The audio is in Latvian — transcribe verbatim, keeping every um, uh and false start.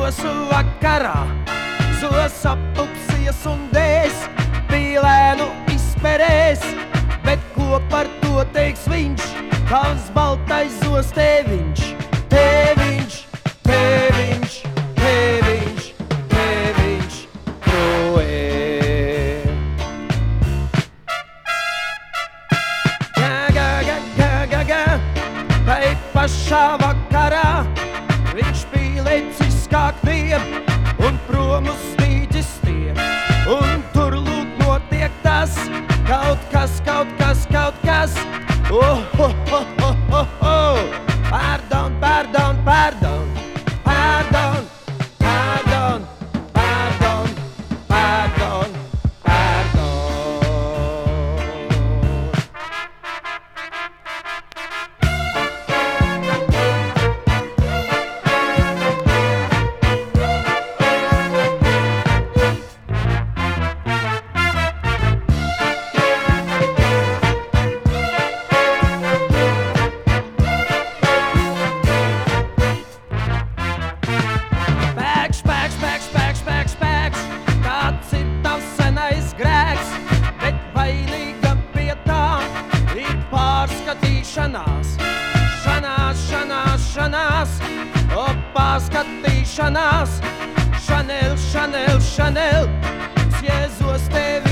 zosu vakarā. Zos apupsies un dēs, pīlēnu izperēs, bet ko par to teiks viņš, tavs baltais zos tēviņš, tēviņš, tēviņš, tēviņš, tēviņš, proē. Gā, gā, gā, gā, gā, gā, tai pašā vakarā viņš pīlēcis kā kniem un prom uz stīģis tie. Un tur lūk notiek tas, kaut kas, kaut kas, kaut kas. Oh, oh, oh, oh, oh, oh. Pardon, pardon, pardon, pardon, pardon, pardon, pardon, pardon. Pēkš, pēkš, pēkš, pēkš, pēkš, pēkš, kāds ir tavs senais grēks, bet vainīga pie tā ir pārskatīšanās. Šanās, šanās, šanās, o pārskatīšanās. Šanel, šanel, šanel, Jēzus tevi